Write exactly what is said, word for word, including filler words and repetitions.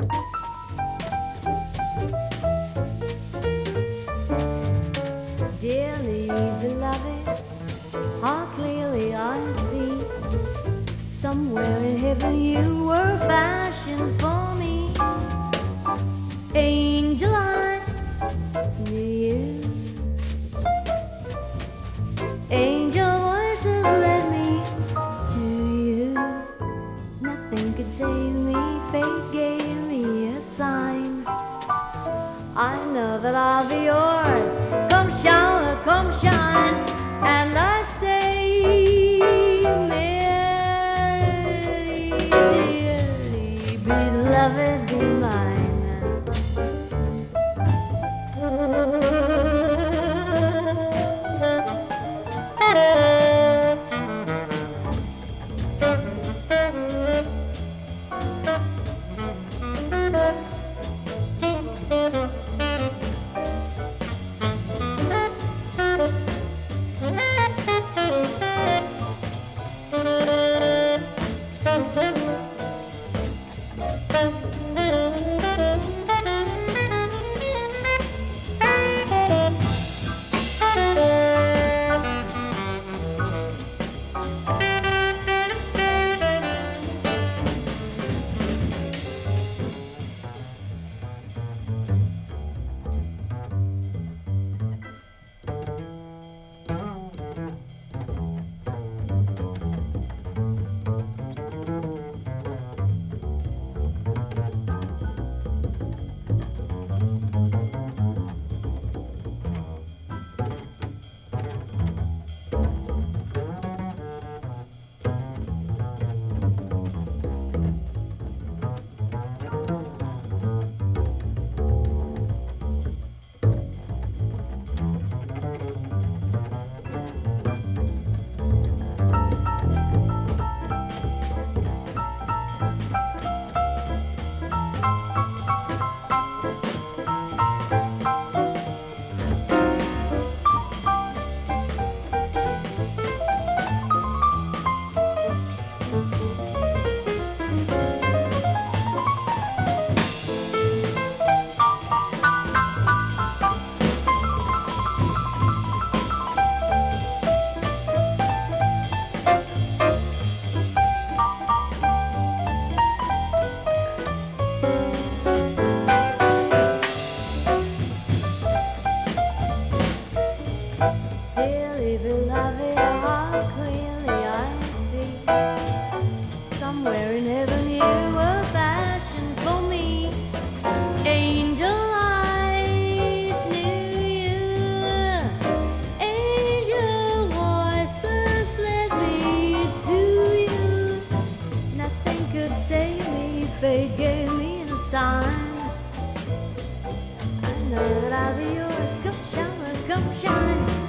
Dearly beloved, how clearly I see, somewhere in heaven you were fashioned for me. Angel eyes, knew you. Angel voices led me to you. Nothing could save me, fate gave me a sign. I know that I'll be yours, come shower, come shine. And I say, Mary, dearly beloved, be mine. Dearly beloved, how clearly I see, somewhere in heaven you were fashioned for me. Angel eyes knew you, angel voices led me to you. Nothing could save me, fate gave me a sign. I know that I'll be yours, come shower, come shine.